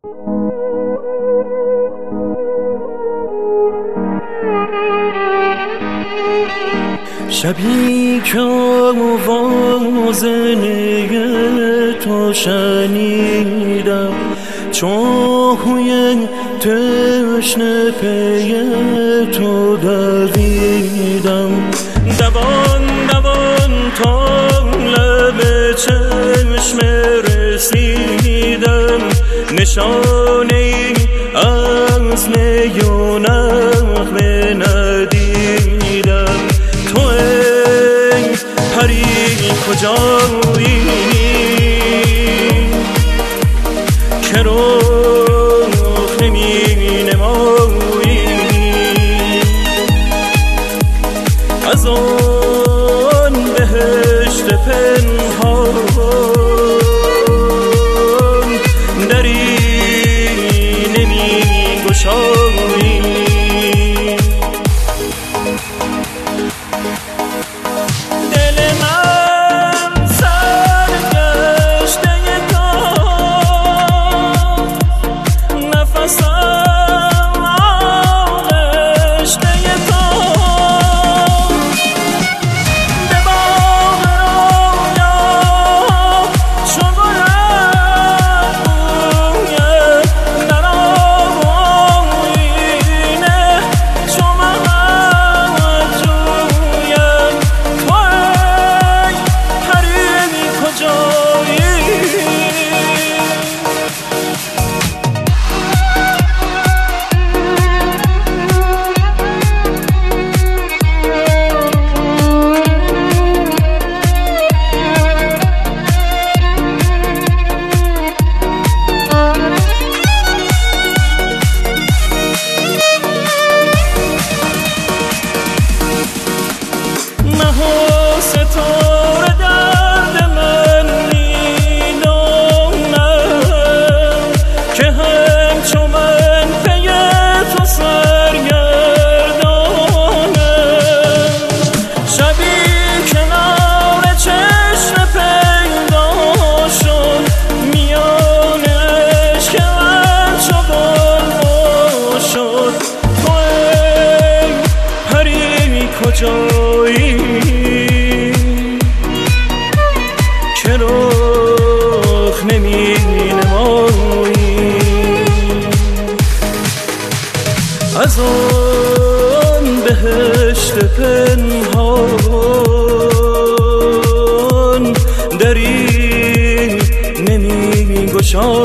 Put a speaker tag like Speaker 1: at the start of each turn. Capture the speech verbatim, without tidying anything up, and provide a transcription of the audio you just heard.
Speaker 1: شبی که آواز نی تو شنیدم، چاهوی تشنه پی تو دویدم. دوان دوان تا لب چشم رسیدم، نشانه از نی و نغمه ندیدم. تو ای پری کجایی که رخ نمی نمایی؟ از آن بهشت پنهان دری نمی گشایی؟ کجایی که رخ نمی نمایی؟ از آن بهشت پنهان دری نمی گشایی؟